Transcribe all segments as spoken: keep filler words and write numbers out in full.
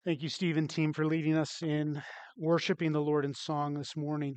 Thank you, Steve and team, for leading us in worshiping the Lord in song this morning.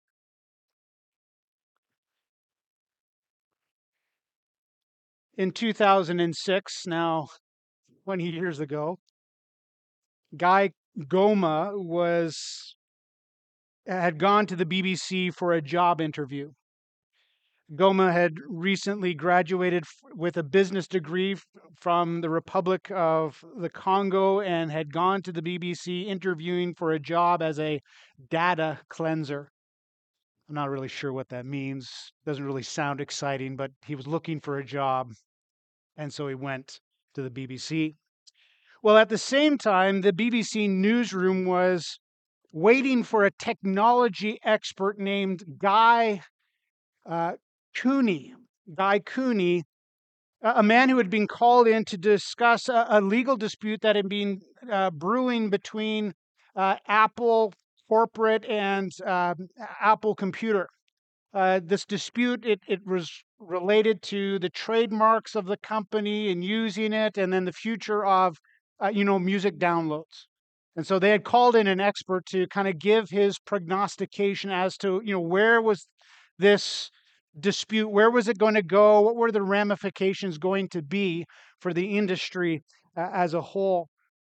In two thousand six, now twenty years ago, Guy Goma was had gone to the B B C for a job interview. Goma had recently graduated f- with a business degree f- from the Republic of the Congo and had gone to the B B C interviewing for a job as a data cleanser. I'm not really sure what that means. Doesn't really sound exciting, but he was looking for a job, and so he went to the B B C. Well, at the same time, the B B C newsroom was waiting for a technology expert named Guy uh, Cooney. Guy Cooney, a a man who had been called in to discuss a, a legal dispute that had been uh, brewing between uh, Apple corporate and um, Apple Computer. Uh, this dispute, it, it was related to the trademarks of the company and using it, and then the future of, uh, you know, music downloads. And so they had called in an expert to kind of give his prognostication as to, you know, where was this dispute, where was it going to go, what were the ramifications going to be for the industry uh, as a whole.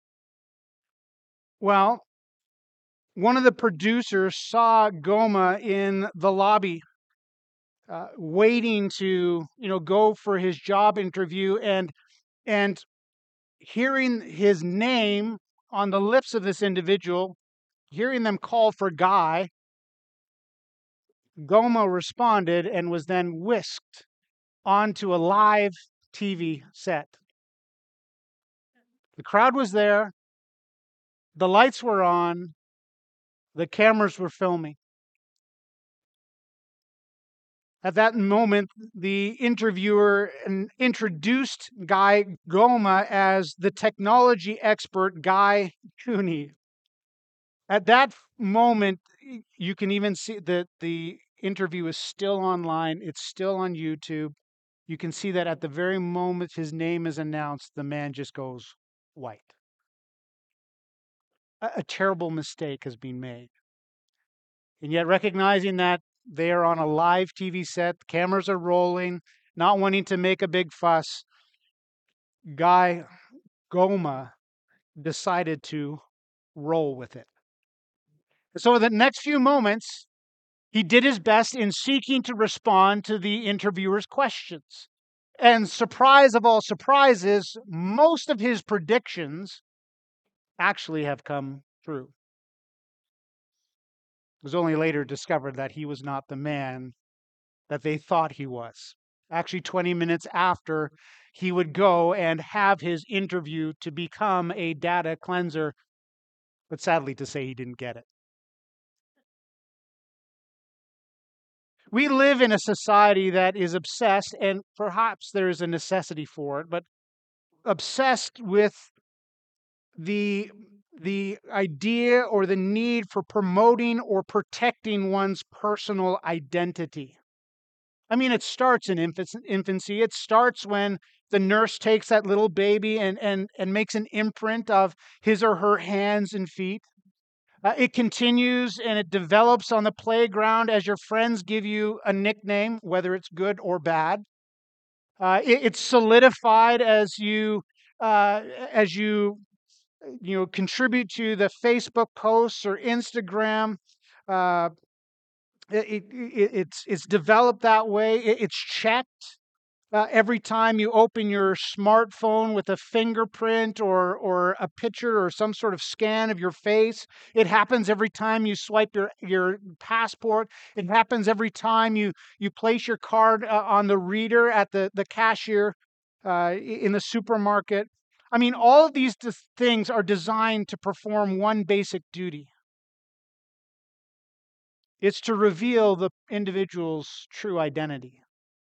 Well, one of the producers saw Goma in the lobby uh, waiting to you know go for his job interview, and and hearing his name on the lips of this individual, hearing them call for Guy. Goma responded and was then whisked onto a live T V set. The crowd was there, the lights were on, the cameras were filming. At that moment, the interviewer in- introduced Guy Goma as the technology expert Guy Cooney. At that moment, y- you can even see that the interview is still online. It's still on YouTube. You can see that at the very moment his name is announced, the man just goes white. A, a terrible mistake has been made. And yet, recognizing that they are on a live T V set, cameras are rolling, not wanting to make a big fuss, Guy Goma decided to roll with it. So, the next few moments, he did his best in seeking to respond to the interviewer's questions. And surprise of all surprises, most of his predictions actually have come true. It was only later discovered that he was not the man that they thought he was. Actually, twenty minutes after, he would go and have his interview to become a data cleanser, but sadly to say, he didn't get it. We live in a society that is obsessed, and perhaps there is a necessity for it, but obsessed with the the idea or the need for promoting or protecting one's personal identity. I mean, it starts in infancy. It starts when the nurse takes that little baby and and and makes an imprint of his or her hands and feet. Uh, it continues and it develops on the playground as your friends give you a nickname, whether it's good or bad. Uh, it, it's solidified as you uh, as you you know contribute to the Facebook posts or Instagram. Uh, it, it, it's it's developed that way. It, it's checked uh, every time you open your smartphone with a fingerprint or or a picture or some sort of scan of your face. It happens every time you swipe your your passport. It happens every time you you place your card uh, on the reader at the the cashier uh, in the supermarket. I mean, all of these dis- things are designed to perform one basic duty. It's to reveal the individual's true identity.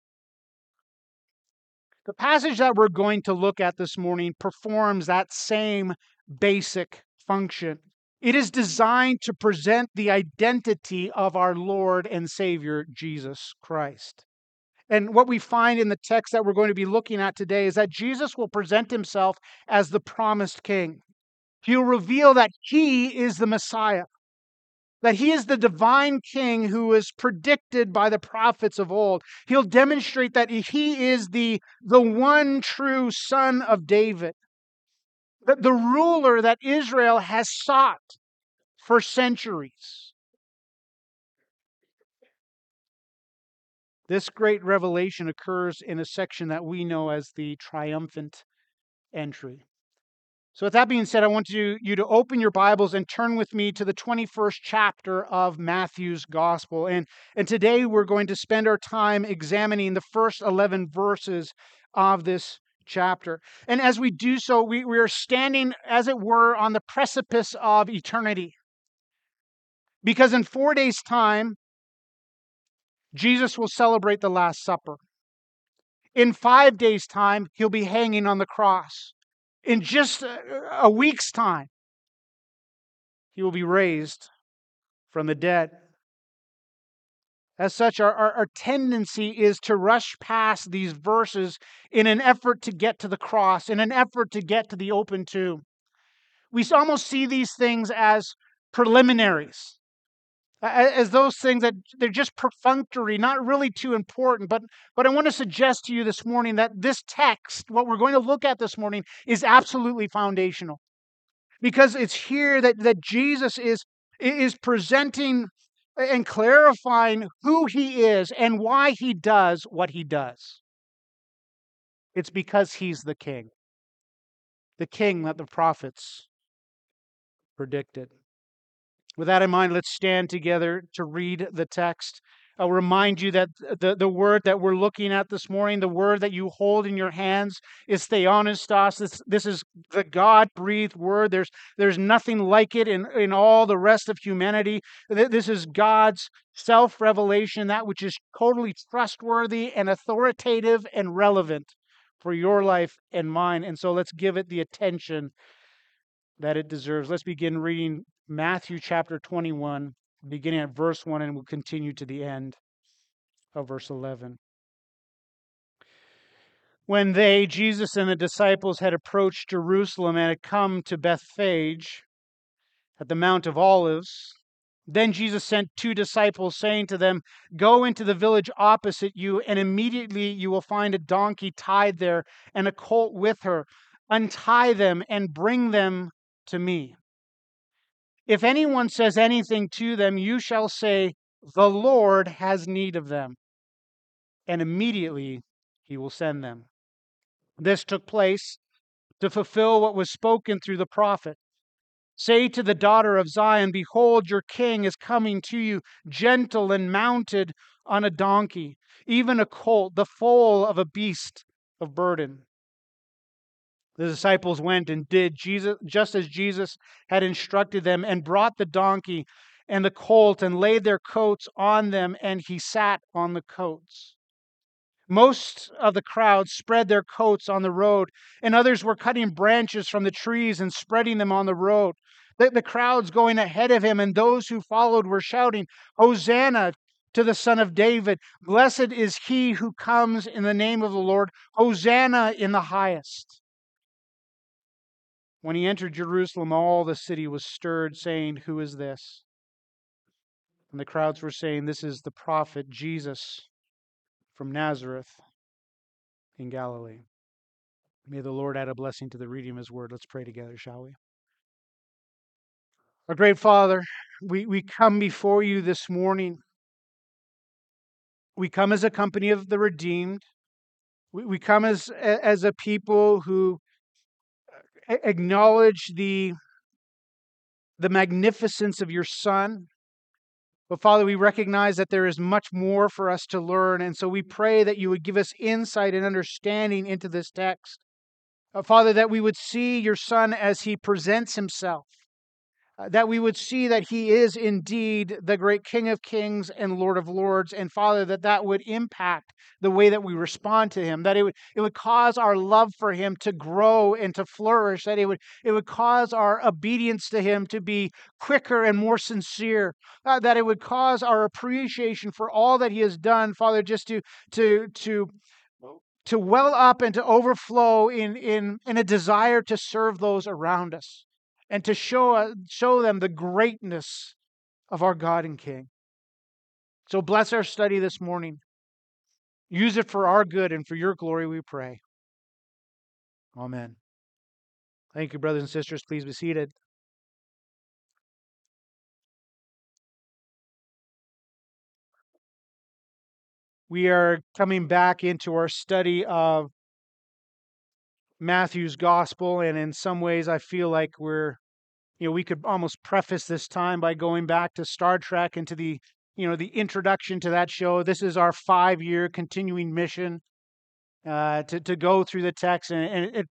The passage that we're going to look at this morning performs that same basic function. It is designed to present the identity of our Lord and Savior, Jesus Christ. And what we find in the text that we're going to be looking at today is that Jesus will present himself as the promised king. He'll reveal that he is the Messiah, that he is the divine king who is predicted by the prophets of old. He'll demonstrate that he is the, the one true son of David, the, the ruler that Israel has sought for centuries. This great revelation occurs in a section that we know as the triumphant entry. So with that being said, I want you, you to open your Bibles and turn with me to the twenty-first chapter of Matthew's Gospel. And, and today we're going to spend our time examining the first eleven verses of this chapter. And as we do so, we, we are standing, as it were, on the precipice of eternity. Because in four days' time, Jesus will celebrate the Last Supper. In five days' time, he'll be hanging on the cross. In just a, a week's time, he will be raised from the dead. As such, our, our, our tendency is to rush past these verses in an effort to get to the cross, in an effort to get to the open tomb. We almost see these things as preliminaries, as those things that they're just perfunctory, not really too important. But, but I want to suggest to you this morning that this text, what we're going to look at this morning, is absolutely foundational. Because it's here that, that Jesus is, is presenting and clarifying who he is and why he does what he does. It's because he's the king. The king that the prophets predicted. With that in mind, let's stand together to read the text. I'll remind you that the, the word that we're looking at this morning, the word that you hold in your hands, is theopneustos. This, this is the God-breathed word. There's, there's nothing like it in, in all the rest of humanity. This is God's self-revelation, that which is totally trustworthy and authoritative and relevant for your life and mine. And so let's give it the attention that it deserves. Let's begin reading Matthew chapter twenty-one, beginning at verse one, and we'll continue to the end of verse eleven. When they, Jesus and the disciples, had approached Jerusalem and had come to Bethphage at the Mount of Olives, then Jesus sent two disciples, saying to them, "Go into the village opposite you, and immediately you will find a donkey tied there and a colt with her. Untie them and bring them to me. If anyone says anything to them, you shall say, 'The Lord has need of them,' and immediately he will send them." This took place to fulfill what was spoken through the prophet. "Say to the daughter of Zion, behold, your king is coming to you, gentle and mounted on a donkey, even a colt, the foal of a beast of burden." The disciples went and did Jesus, just as Jesus had instructed them, and brought the donkey and the colt and laid their coats on them, and he sat on the coats. Most of the crowd spread their coats on the road, and others were cutting branches from the trees and spreading them on the road. The, the crowds going ahead of him and those who followed were shouting, "Hosanna to the Son of David! Blessed is he who comes in the name of the Lord! Hosanna in the highest!" When he entered Jerusalem, all the city was stirred, saying, "Who is this?" And the crowds were saying, "This is the prophet Jesus from Nazareth in Galilee." May the Lord add a blessing to the reading of his word. Let's pray together, shall we? Our great Father, we, we come before you this morning. We come as a company of the redeemed. We, we come as, as a people who acknowledge the, the magnificence of your Son. But Father, we recognize that there is much more for us to learn, and so we pray that you would give us insight and understanding into this text. Uh, Father, that we would see your Son as he presents himself, uh, that we would see that he is indeed the great King of Kings and Lord of Lords, and Father, that that would impact the way that we respond to him, that it would, it would cause our love for him to grow and to flourish, that it would, it would cause our obedience to him to be quicker and more sincere, uh, that it would cause our appreciation for all that he has done, Father, just to, to, to, to well up and to overflow in, in, in a desire to serve those around us. and to show, uh, show them the greatness of our God and King. So bless our study this morning. Use it for our good and for your glory, we pray. Amen. Thank you, brothers and sisters. Please be seated. We are coming back into our study of Matthew's gospel, and in some ways I feel like we're, you know, we could almost preface this time by going back to Star Trek and to the, you know, the introduction to that show. This is our five-year continuing mission uh, to to go through the text, and, and it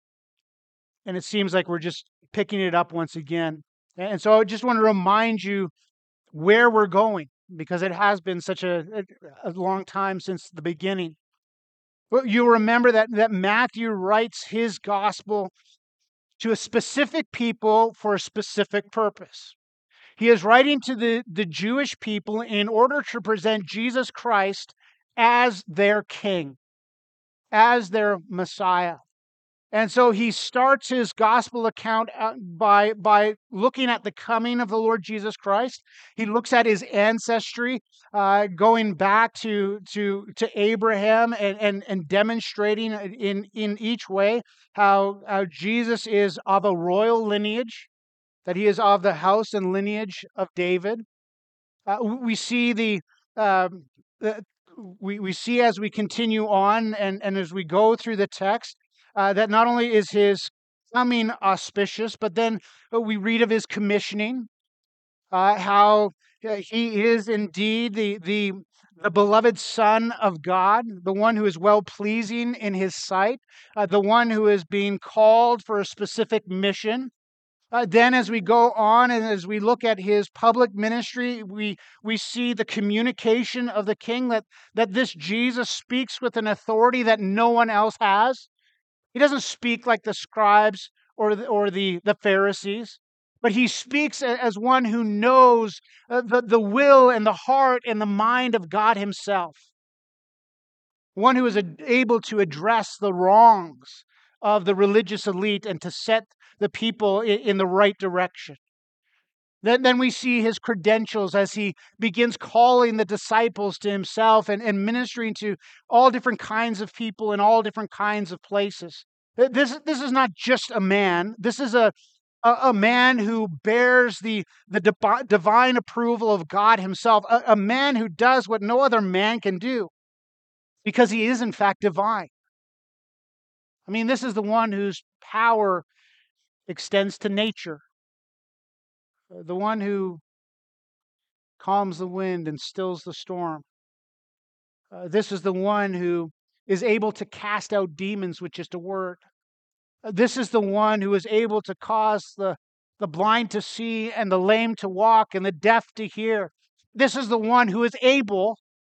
and it seems like we're just picking it up once again. And so I just want to remind you where we're going, because it has been such a, a, a long time since the beginning. Well, you'll remember that, that Matthew writes his gospel to a specific people for a specific purpose. He is writing to the, the Jewish people in order to present Jesus Christ as their king, as their Messiah. And so he starts his gospel account by, by looking at the coming of the Lord Jesus Christ. He looks at his ancestry, uh, going back to, to, to Abraham and, and, and demonstrating in, in each way how, how Jesus is of a royal lineage, that he is of the house and lineage of David. Uh, we see the, uh, the we, we see as we continue on and, and as we go through the text, Uh, that not only is his coming auspicious, but then we read of his commissioning, uh, how uh, he is indeed the, the, the beloved Son of God, the one who is well pleasing in his sight, uh, the one who is being called for a specific mission. Uh, then, as we go on and as we look at his public ministry, we we see the communication of the King, that that this Jesus speaks with an authority that no one else has. He doesn't speak like the scribes or the, or the, the Pharisees, but he speaks as one who knows the, the will and the heart and the mind of God himself. One who is able to address the wrongs of the religious elite and to set the people in, in the right direction. Then, then we see his credentials as he begins calling the disciples to himself and, and ministering to all different kinds of people in all different kinds of places. This, this is not just a man. This is a, a, a man who bears the, the divi- divine approval of God himself, a, a man who does what no other man can do because he is in fact divine. I mean, this is the one whose power extends to nature, the one who calms the wind and stills the storm. Uh, this is the one who is able to cast out demons with just a word. Uh, this is the one who is able to cause the, the blind to see and the lame to walk and the deaf to hear. This is the one who is able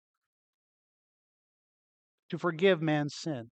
to forgive man's sin.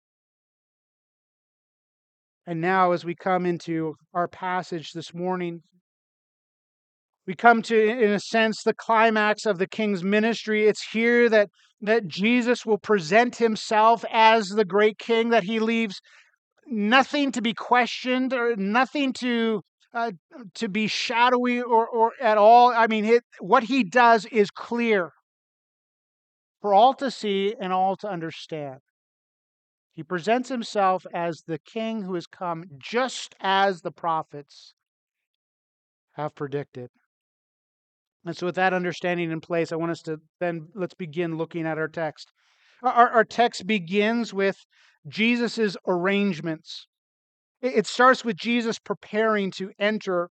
And now, as we come into our passage this morning, we come to, in a sense, the climax of the King's ministry. It's here that, that Jesus will present himself as the great King, that he leaves nothing to be questioned or nothing to uh, to be shadowy or, or at all. I mean, it, what he does is clear for all to see and all to understand. He presents himself as the King who has come just as the prophets have predicted. And so with that understanding in place, I want us to then, let's begin looking at our text. Our, our text begins with Jesus's arrangements. It, it starts with Jesus preparing to enter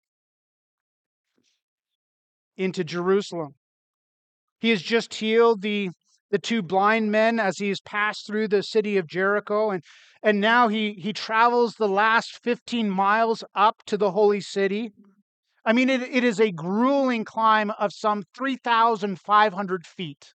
into Jerusalem. He has just healed the, the two blind men as he has passed through the city of Jericho. And, and now he, he travels the last fifteen miles up to the holy city. I mean, it, it is a grueling climb of some three thousand five hundred feet.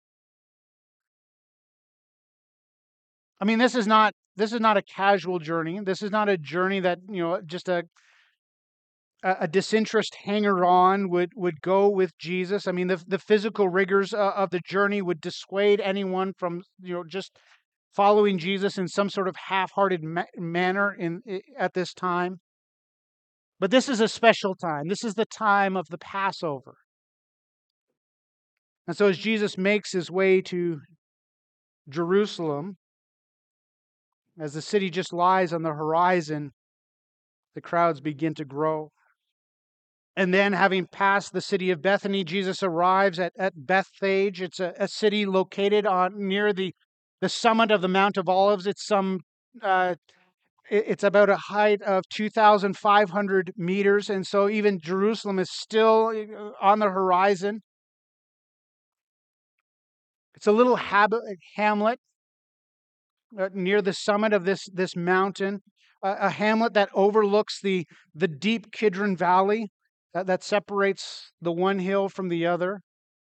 I mean, this is not this is not a casual journey. This is not a journey that, you know, just a a, a disinterested hanger-on would would go with Jesus. I mean, the the physical rigors uh, of the journey would dissuade anyone from, you know, just following Jesus in some sort of half-hearted ma- manner in at this time. But this is a special time. This is the time of the Passover. And so as Jesus makes his way to Jerusalem, as the city just lies on the horizon, the crowds begin to grow. And then, having passed the city of Bethany, Jesus arrives at, at Bethphage. It's a, a city located on near the, the summit of the Mount of Olives. It's some uh, it- it's about a height of two thousand five hundred meters, and so even Jerusalem is still uh, on the horizon. It's a little hab- hamlet uh, near the summit of this this mountain, a, a hamlet that overlooks the the deep Kidron Valley that, that separates the one hill from the other.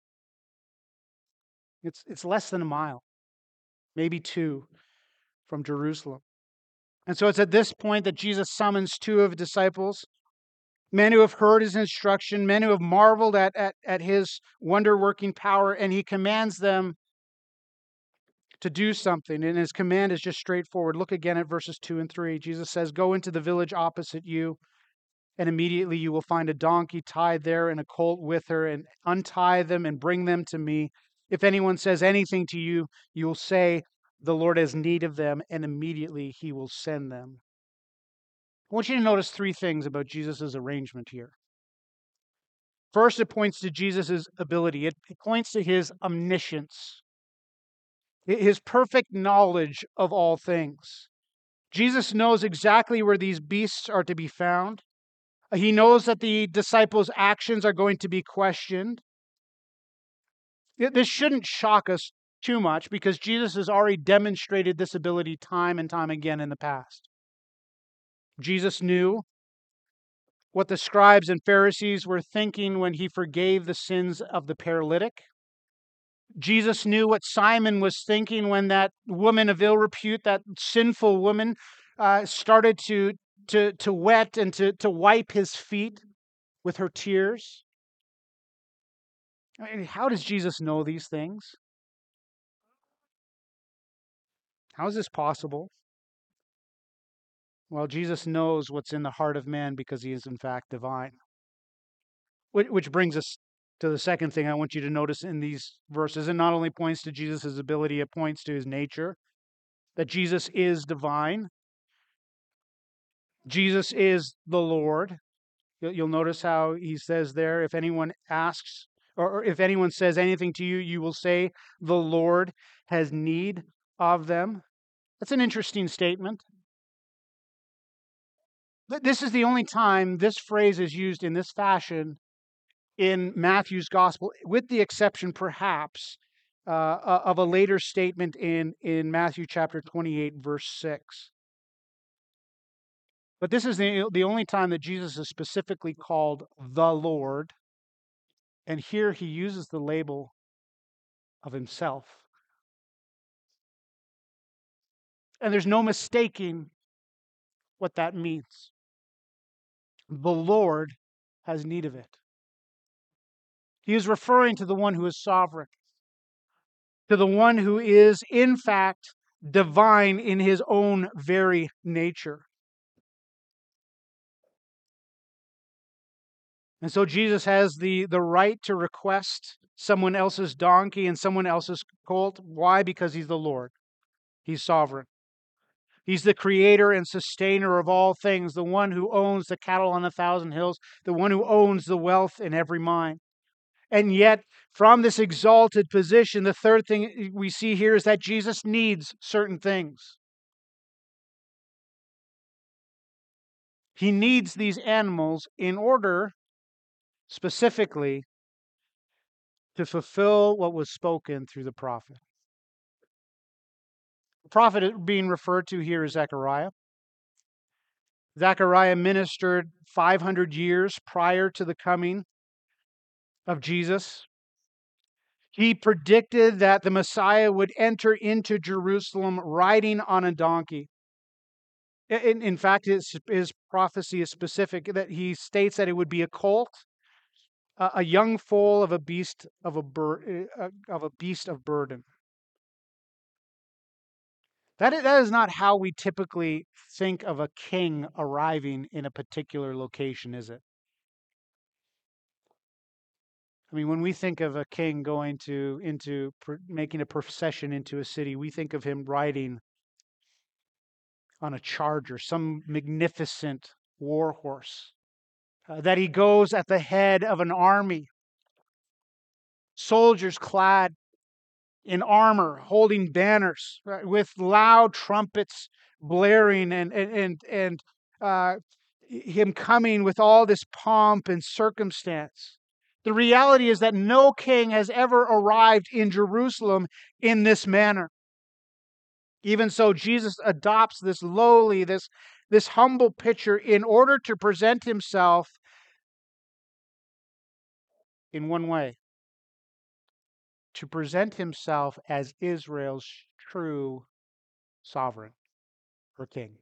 It's it's less than a mile, maybe two, from Jerusalem. And so it's at this point that Jesus summons two of his disciples, men who have heard his instruction, men who have marveled at, at, at his wonder working power, and he commands them to do something. And his command is just straightforward. Look again at verses two and three. Jesus says, "Go into the village opposite you, and immediately you will find a donkey tied there and a colt with her, and untie them and bring them to me. If anyone says anything to you, you will say, 'The Lord has need of them,' and immediately he will send them." I want you to notice three things about Jesus' arrangement here. First, it points to Jesus' ability. It, it points to his omniscience, hi- his perfect knowledge of all things. Jesus knows exactly where these beasts are to be found. He knows that the disciples' actions are going to be questioned. Th- This shouldn't shock us too much because Jesus has already demonstrated this ability time and time again in the past. Jesus knew what the scribes and Pharisees were thinking when he forgave the sins of the paralytic. Jesus knew what Simon was thinking when that woman of ill repute, that sinful woman, uh, started to, to, to wet and to, to wipe his feet with her tears. I mean, how does Jesus know these things? How is this possible? Well, Jesus knows what's in the heart of man because he is, in fact, divine. Which, which brings us to the second thing I want you to notice in these verses. It not only points to Jesus' ability, it points to his nature, that Jesus is divine. Jesus is the Lord. You'll you'll notice how he says there, if anyone asks, or or if anyone says anything to you, you will say, the Lord has need of them. That's an interesting statement. Th- This is the only time this phrase is used in this fashion in Matthew's gospel, with the exception perhaps uh, uh, of a later statement in, in Matthew chapter twenty-eight, verse six. But this is the, the only time that Jesus is specifically called the Lord. And here he uses the label of himself. And there's no mistaking what that means. The Lord has need of it. He is referring to the one who is sovereign, to the one who is, in fact, divine in his own very nature. And so Jesus has the, the right to request someone else's donkey and someone else's colt. Why? Because he's the Lord. He's sovereign. He's the creator and sustainer of all things, the one who owns the cattle on a thousand hills, the one who owns the wealth in every mine. And yet, from this exalted position, the third thing we see here is that Jesus needs certain things. He needs these animals in order, specifically, to fulfill what was spoken through the prophet. The prophet being referred to here is Zechariah. Zechariah ministered five hundred years prior to the coming of Jesus. He predicted that the Messiah would enter into Jerusalem riding on a donkey. In, in fact, his, his prophecy is specific that he states that it would be a colt, a, a young foal of a beast of a bur, uh, of a beast of burden. That is, that is not how we typically think of a king arriving in a particular location, is it? I mean, when we think of a king going to into pr- making a procession into a city, we think of him riding on a charger, some magnificent war horse, uh, that he goes at the head of an army, soldiers clad in armor, holding banners, right, with loud trumpets blaring, and and and, and uh, him coming with all this pomp and circumstance. The reality is that no king has ever arrived in Jerusalem in this manner. Even so, Jesus adopts this lowly, this, this humble picture in order to present himself in one way, to present himself as Israel's true sovereign or king.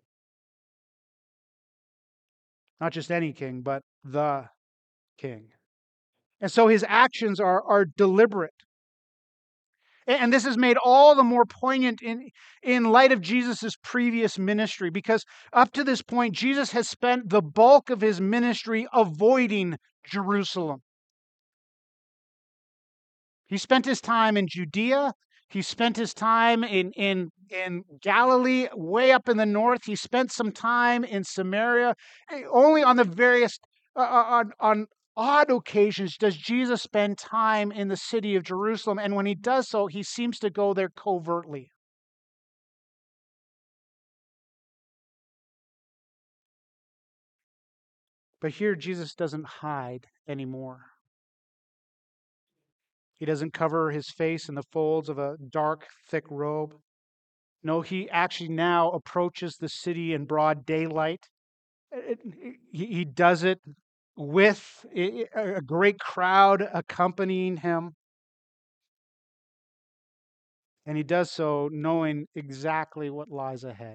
Not just any king, but the king. And so his actions are, are deliberate. And this is made all the more poignant in, in light of Jesus' previous ministry, because up to this point, Jesus has spent the bulk of his ministry avoiding Jerusalem. He spent his time in Judea. He spent his time in, in, in Galilee, way up in the north. He spent some time in Samaria. Only on the various, uh, on, on odd occasions does Jesus spend time in the city of Jerusalem. And when he does so, he seems to go there covertly. But here, Jesus doesn't hide anymore. He doesn't cover his face in the folds of a dark, thick robe. No, he actually now approaches the city in broad daylight. It- it- he, he does it with a a great crowd accompanying him. And he does so knowing exactly what lies ahead.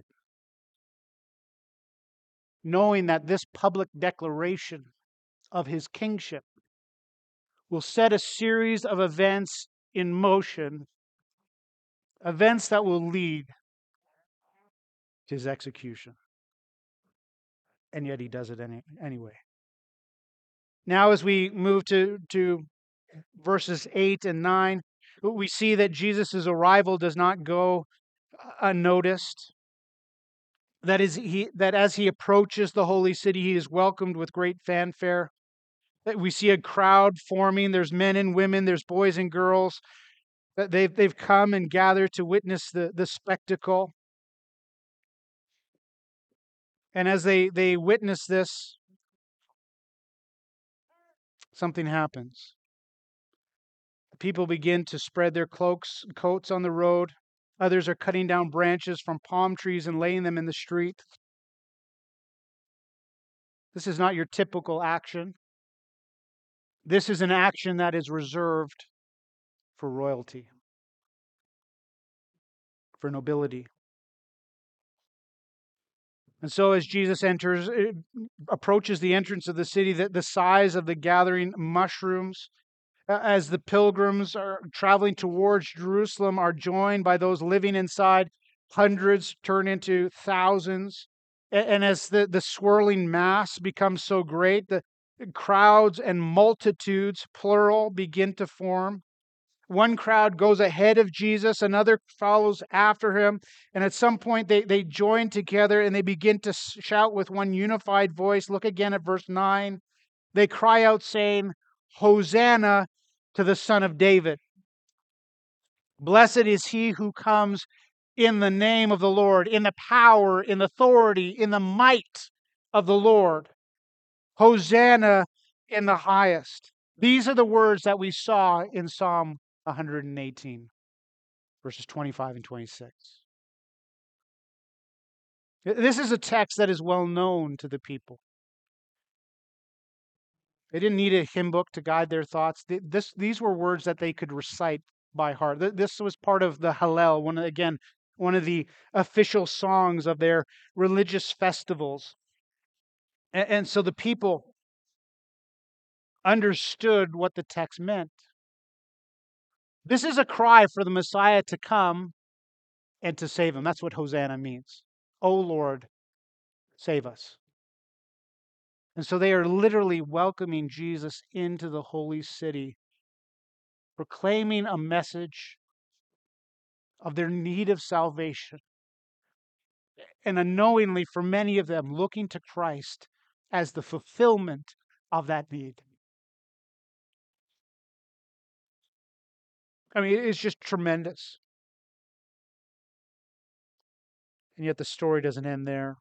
Knowing that this public declaration of his kingship will set a series of events in motion, events that will lead to his execution. And yet he does it any, anyway. Now, as we move to, to verses eight and nine, we see that Jesus' arrival does not go unnoticed. That is, he that as he approaches the holy city, he is welcomed with great fanfare. That we see a crowd forming. There's men and women, there's boys and girls. That they've they've come and gathered to witness the, the spectacle. And as they, they witness this, something happens. People begin to spread their cloaks, coats on the road. Others are cutting down branches from palm trees and laying them in the street. This is not your typical action. This is an action that is reserved for royalty, for nobility. And so as Jesus enters, eh, approaches the entrance of the city, the, the size of the gathering mushrooms. Uh, As the pilgrims are traveling towards Jerusalem, are joined by those living inside, hundreds turn into thousands. A- And as the, the swirling mass becomes so great, the crowds and multitudes, plural, begin to form. One crowd goes ahead of Jesus, another follows after him, and at some point they, they join together and they begin to s- shout with one unified voice. Look again at verse nine. They cry out, saying, Hosanna to the Son of David. Blessed is he who comes in the name of the Lord, in the power, in authority, in the might of the Lord. Hosanna in the highest. These are the words that we saw in Psalm one hundred eighteen, verses twenty-five and twenty-six. This is a text that is well known to the people. They didn't need a hymn book to guide their thoughts. Th- This, these were words that they could recite by heart. Th- This was part of the Hallel, one of- again, one of the official songs of their religious festivals. A- And so the people understood what the text meant. This is a cry for the Messiah to come and to save them. That's what Hosanna means. O Lord, save us. And so they are literally welcoming Jesus into the holy city, proclaiming a message of their need of salvation, and unknowingly for many of them looking to Christ as the fulfillment of that need. I mean, it's just tremendous. And yet the story doesn't end there.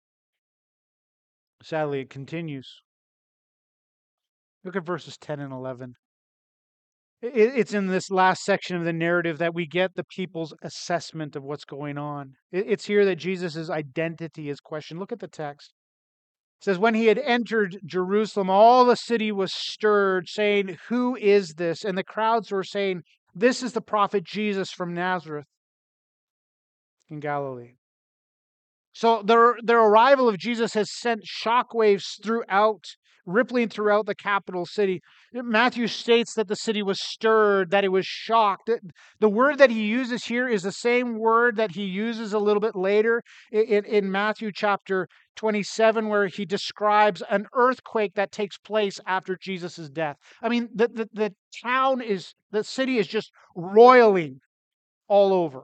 Sadly, it continues. Look at verses ten and eleven. It's in this last section of the narrative that we get the people's assessment of what's going on. It's here that Jesus' identity is questioned. Look at the text. It says, when he had entered Jerusalem, all the city was stirred, saying, "Who is this?" And the crowds were saying, "This is the prophet Jesus from Nazareth in Galilee." So their, their arrival of Jesus has sent shockwaves throughout, rippling throughout the capital city. Matthew states that the city was stirred, that it was shocked. The word that he uses here is the same word that he uses a little bit later in, in Matthew chapter twenty-seven, where he describes an earthquake that takes place after Jesus' death. I mean, the, the, the town is, the city is just roiling all over.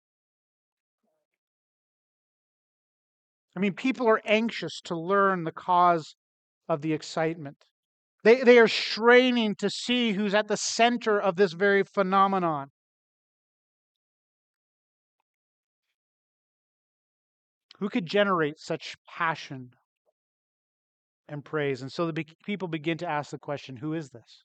I mean, people are anxious to learn the cause of the excitement. They, they are straining to see who's at the center of this very phenomenon. Who could generate such passion and praise? And so the be- people begin to ask the question, who is this?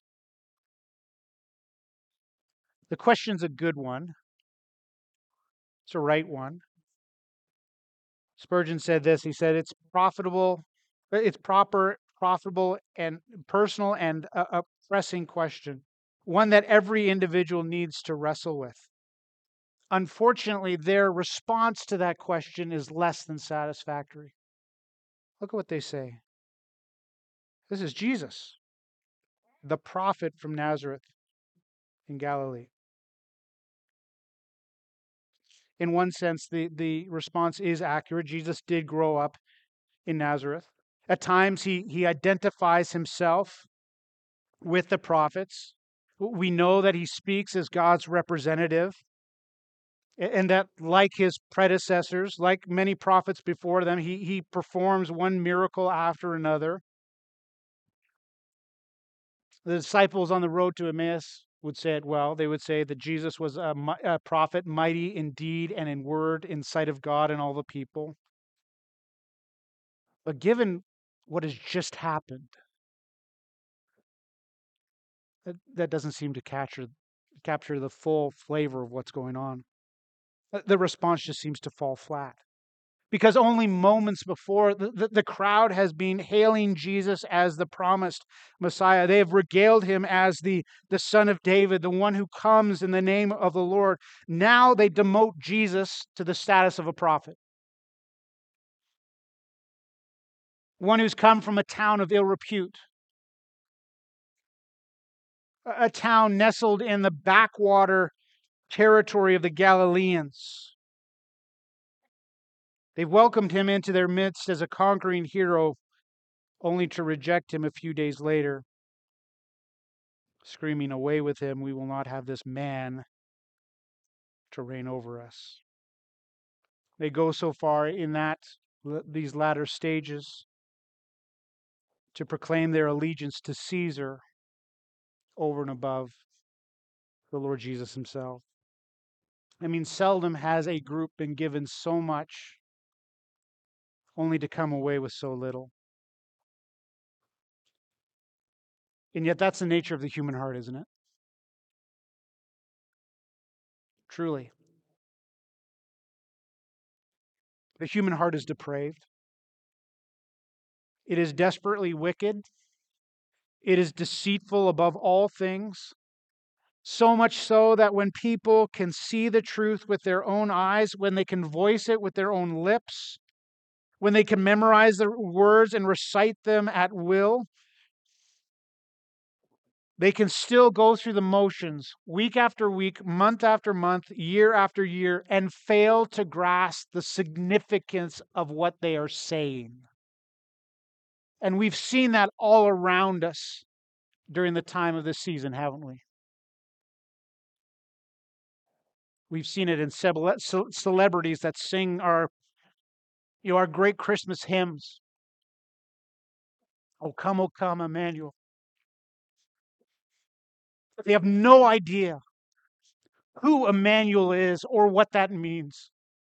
The question's a good one. It's a right one. Spurgeon said this. He said, it's profitable, it's proper, profitable, and personal, and a, a pressing question. One that every individual needs to wrestle with. Unfortunately, their response to that question is less than satisfactory. Look at what they say. This is Jesus, the prophet from Nazareth in Galilee. In one sense, the, the response is accurate. Jesus did grow up in Nazareth. At times, he, he identifies himself with the prophets. We know that he speaks as God's representative, and that, like his predecessors, like many prophets before them, he, he performs one miracle after another. The disciples on the road to Emmaus would say it well. They would say that Jesus was a, a prophet, mighty in deed and in word, in sight of God and all the people. But given what has just happened, that, that doesn't seem to capture, capture the full flavor of what's going on. The response just seems to fall flat. Because only moments before, the, the, the crowd has been hailing Jesus as the promised Messiah. They have regaled him as the, the Son of David, the one who comes in the name of the Lord. Now they demote Jesus to the status of a prophet. One who's come from a town of ill repute. A, a town nestled in the backwater territory of the Galileans. They've welcomed him into their midst as a conquering hero, only to reject him a few days later, screaming, "Away with him, we will not have this man to reign over us." They go so far in that these latter stages to proclaim their allegiance to Caesar over and above the Lord Jesus himself. I mean, seldom has a group been given so much only to come away with so little. And yet that's the nature of the human heart, isn't it? Truly. The human heart is depraved. It is desperately wicked. It is deceitful above all things. So much so that when people can see the truth with their own eyes, when they can voice it with their own lips, when they can memorize the words and recite them at will, They can still go through the motions week after week, month after month, year after year, and fail to grasp the significance of what they are saying. And we've seen that all around us during the time of this season, haven't we? We've seen it in celebrities that sing our, you know, our great Christmas hymns. "O come, O come, Emmanuel." They have no idea who Emmanuel is or what that means.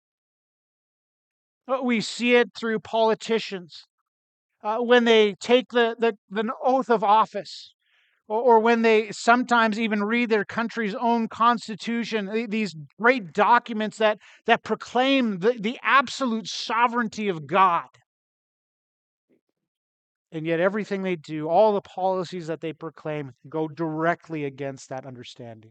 We see it through politicians uh, when they take the, the, the oath of office, or, or when they sometimes even read their country's own constitution, these great documents that, that proclaim the, the absolute sovereignty of God. And yet everything they do, all the policies that they proclaim, go directly against that understanding.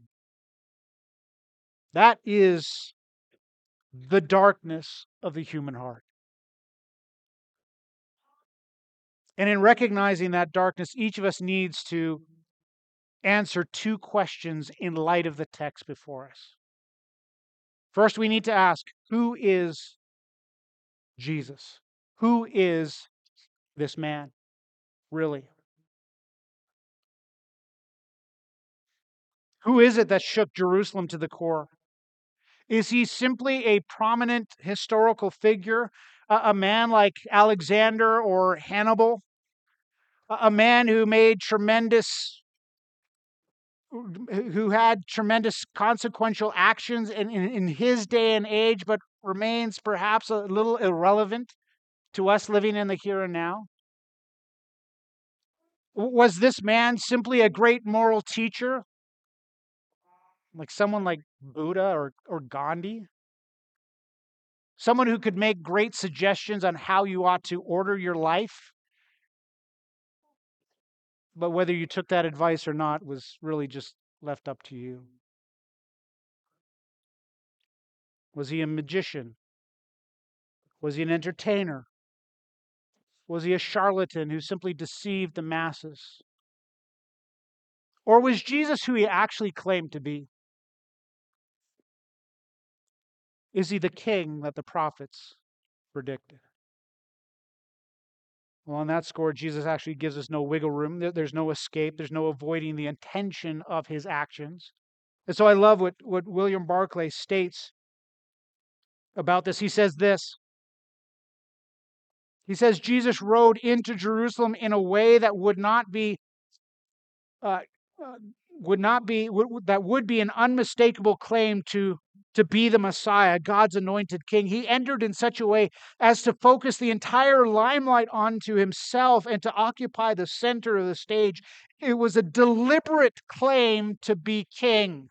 That is the darkness of the human heart. And in recognizing that darkness, each of us needs to answer two questions in light of the text before us. First, we need to ask, who is Jesus? Who is this man, really? Who is it that shook Jerusalem to the core? Is he simply a prominent historical figure, a, a man like Alexander or Hannibal, a, a man who made tremendous, who had tremendous consequential actions in, in, in his day and age, but remains perhaps a little irrelevant to us living in the here and now? Was this man simply a great moral teacher, like someone like Buddha or, or Gandhi? Someone who could make great suggestions on how you ought to order your life, but whether you took that advice or not was really just left up to you. Was he a magician? Was he an entertainer? Was he a charlatan who simply deceived the masses? Or was Jesus who he actually claimed to be? Is he the king that the prophets predicted? Well, on that score, Jesus actually gives us no wiggle room. There's no escape. There's no avoiding the intention of his actions. And so I love what, what William Barclay states about this. He says this. He says, Jesus rode into Jerusalem in a way that would not be, uh, uh, would not be, w- that would be an unmistakable claim to to be the Messiah, God's anointed king. He entered in such a way as to focus the entire limelight onto himself and to occupy the center of the stage. It was a deliberate claim to be king,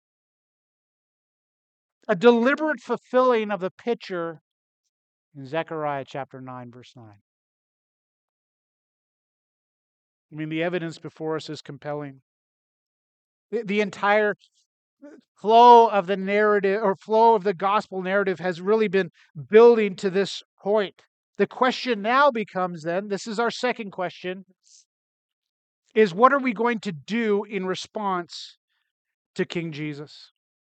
a deliberate fulfilling of the picture in Zechariah chapter nine, verse nine. I mean, the evidence before us is compelling. The, the entire flow of the narrative or flow of the gospel narrative has really been building to this point. The question now becomes then, this is our second question, is what are we going to do in response to King Jesus?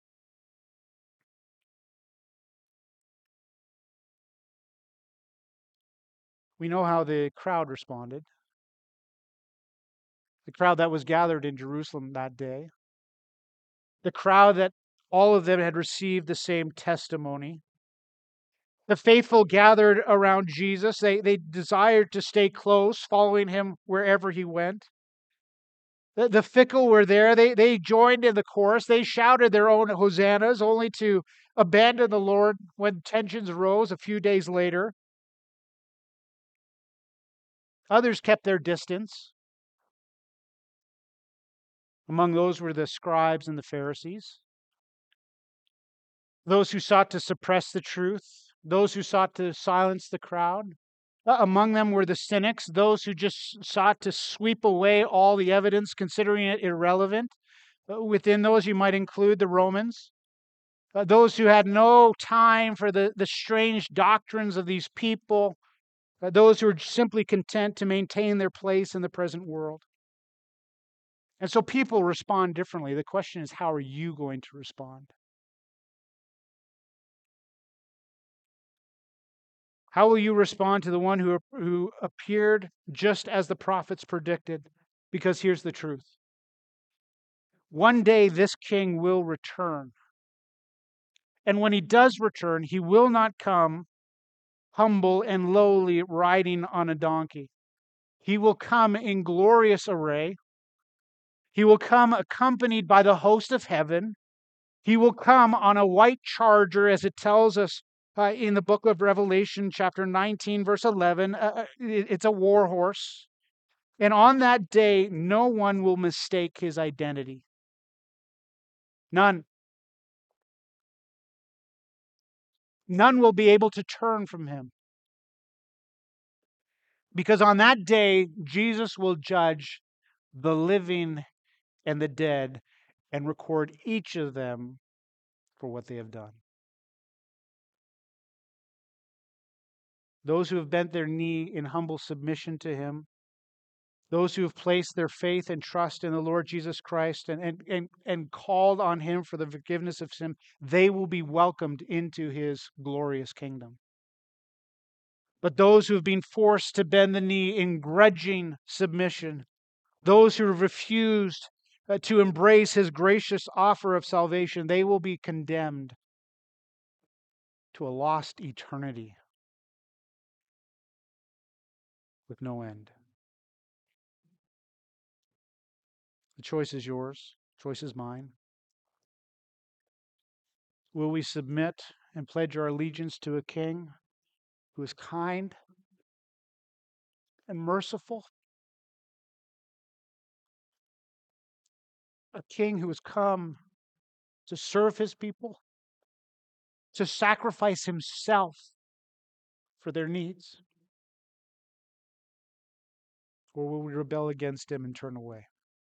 We know how the crowd responded. The crowd that was gathered in Jerusalem that day. The crowd that all of them had received the same testimony. The faithful gathered around Jesus. They, they desired to stay close, following him wherever he went. The, the fickle were there. They, they joined in the chorus. They shouted their own hosannas, only to abandon the Lord when tensions rose a few days later. Others kept their distance. Among those were the scribes and the Pharisees. Those who sought to suppress the truth. Those who sought to silence the crowd. Uh, among them were the cynics, those who just sought to sweep away all the evidence, considering it irrelevant. Uh, within those, you might include the Romans, uh, those who had no time for the, the strange doctrines of these people, uh, those who were simply content to maintain their place in the present world. And so people respond differently. The question is, how are you going to respond? How will you respond to the one who, who appeared just as the prophets predicted? Because here's the truth. One day this king will return. And when he does return, he will not come humble and lowly riding on a donkey. He will come in glorious array. He will come accompanied by the host of heaven. He will come on a white charger, as it tells us uh, in the book of Revelation, chapter nineteen, verse eleven. Uh, it's a war horse. And on that day, no one will mistake his identity. None. None will be able to turn from him. Because on that day, Jesus will judge the living and the dead and record each of them for what they have done. Those who have bent their knee in humble submission to him, those who have placed their faith and trust in the Lord Jesus Christ and, and, and, and called on him for the forgiveness of sin, they will be welcomed into his glorious kingdom. But those who have been forced to bend the knee in grudging submission, those who have refused uh, to embrace his gracious offer of salvation, they will be condemned to a lost eternity with no end. The choice is yours. The choice is mine. Will we submit and pledge our allegiance to a king who is kind and merciful? A king who has come to serve his people, to sacrifice himself for their needs? Or will we rebel against him and turn away?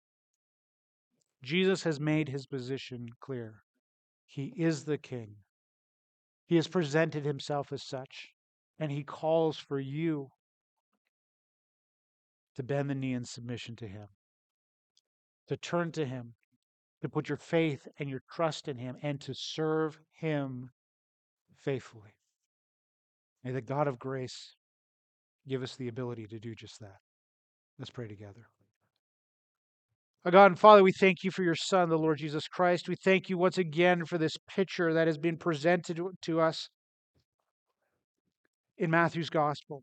Jesus has made his position clear. He is the king. He has presented himself as such, and he calls for you to bend the knee in submission to him, to turn to him, to put your faith and your trust in him, and to serve him faithfully. May the God of grace give us the ability to do just that. Let's pray together. Our God and Father, we thank you for your Son, the Lord Jesus Christ. We thank you once again for this picture that has been presented to us in Matthew's Gospel.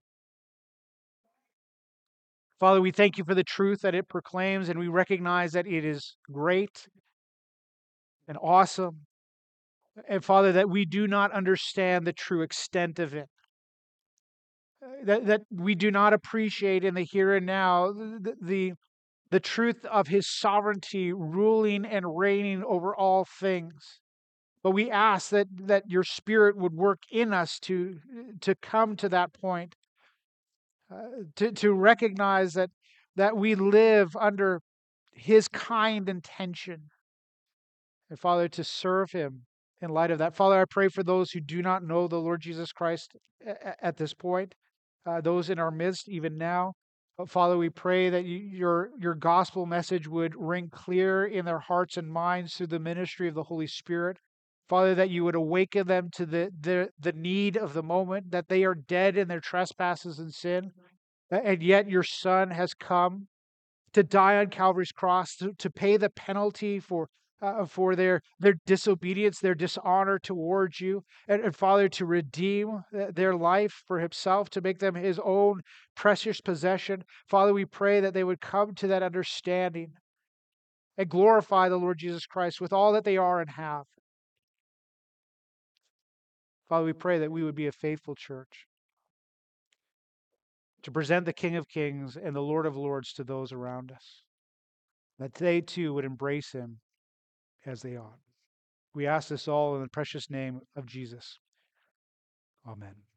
Father, we thank you for the truth that it proclaims, and we recognize that it is great and awesome. And Father, that we do not understand the true extent of it. That, that we do not appreciate in the here and now the, the, the truth of his sovereignty ruling and reigning over all things. But we ask that, that your Spirit would work in us to, to come to that point, uh, to, to recognize that, that we live under his kind intention. And Father, to serve him in light of that. Father, I pray for those who do not know the Lord Jesus Christ a- at this point, uh, those in our midst even now. But Father, we pray that you, your, your gospel message would ring clear in their hearts and minds through the ministry of the Holy Spirit. Father, that you would awaken them to the, the, the need of the moment, that they are dead in their trespasses and sin, and yet your Son has come to die on Calvary's cross, to, to pay the penalty for uh, for their their disobedience, their dishonor towards you, and, and Father, to redeem their life for himself, to make them his own precious possession. Father, we pray that they would come to that understanding and glorify the Lord Jesus Christ with all that they are and have. Father, we pray that we would be a faithful church to present the King of Kings and the Lord of Lords to those around us, that they too would embrace him as they ought. We ask this all in the precious name of Jesus. Amen.